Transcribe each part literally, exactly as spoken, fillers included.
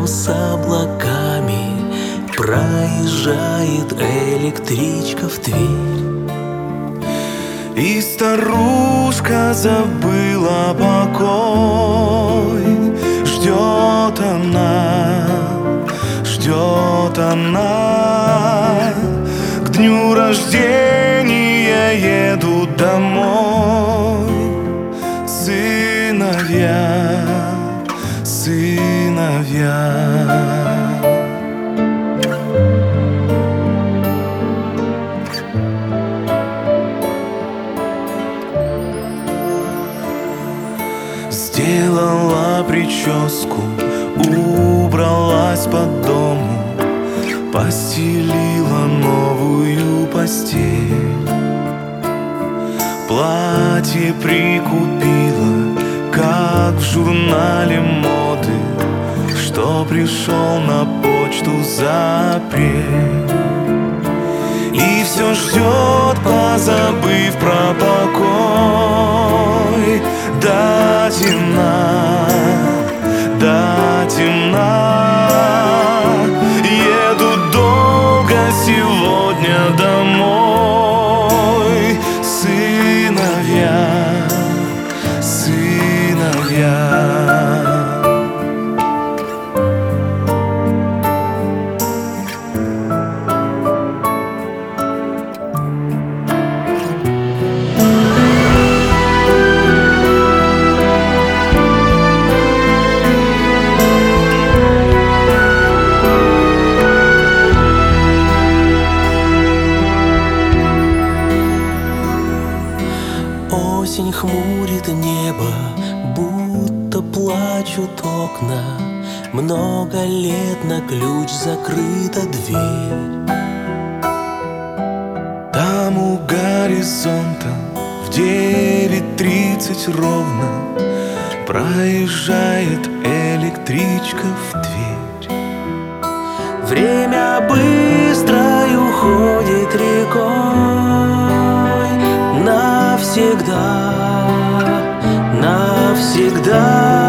с облаками проезжает электричка в Тверь. И старушка забыла покой. Ждет она, ждет она. К дню рождения едут домой сыновья, сыновья. Сделала прическу, убралась по дому, постелила новую постель. Платье прикупила, как в журнале моды, что пришел на почту за апрель. И все ждет, позабыв про покой. До темна, до темна. Еду долго сегодня домой. Сыновья, сыновья. Осень хмурит небо, будто плачут окна. Много лет на ключ закрыта дверь. Там у горизонта в девять тридцать ровно проезжает электричка в Тверь. Время быстро уходит рекой. Навсегда, навсегда.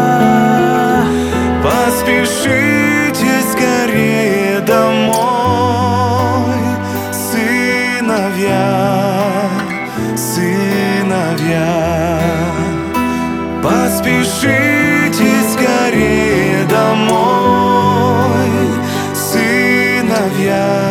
Поспешите скорее домой, сыновья, сыновья. Поспешите скорее домой, сыновья.